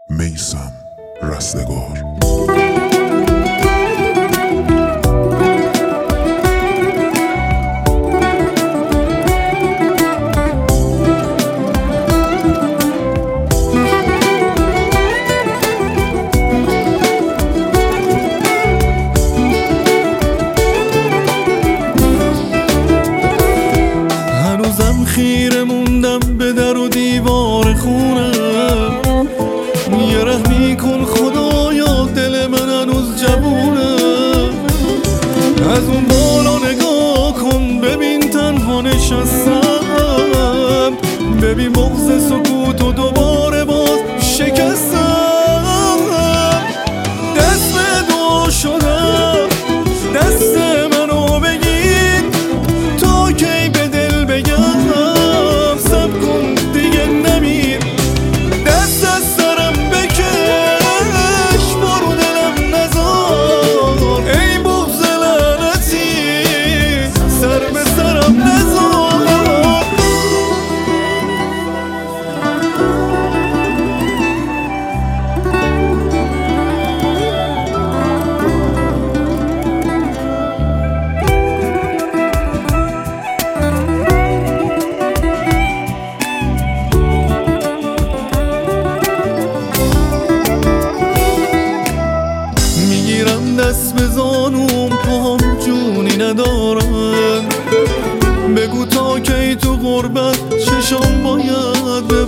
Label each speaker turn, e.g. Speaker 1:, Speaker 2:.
Speaker 1: میثم رستگار.
Speaker 2: هنوزم خیره موندم به در و دیوار خونه، یه رحمی کن خدایا دل من هنوز جوونه. از اون بالا نگاه کن ببین تنها نشستم، ببین بغض سکوت و دوباره باز شکستم. دست به دعا شدم دست منو بگیر تا کی به دل بگم صبر کن دیگه نمیر. دست از سرم بکش برو دلم نذار، ای بغض لعنتی سر به سرم نذار. میگیرم دست به زانوم پاهم جونی ندارن، بگو تا کی تو غربت چشام باید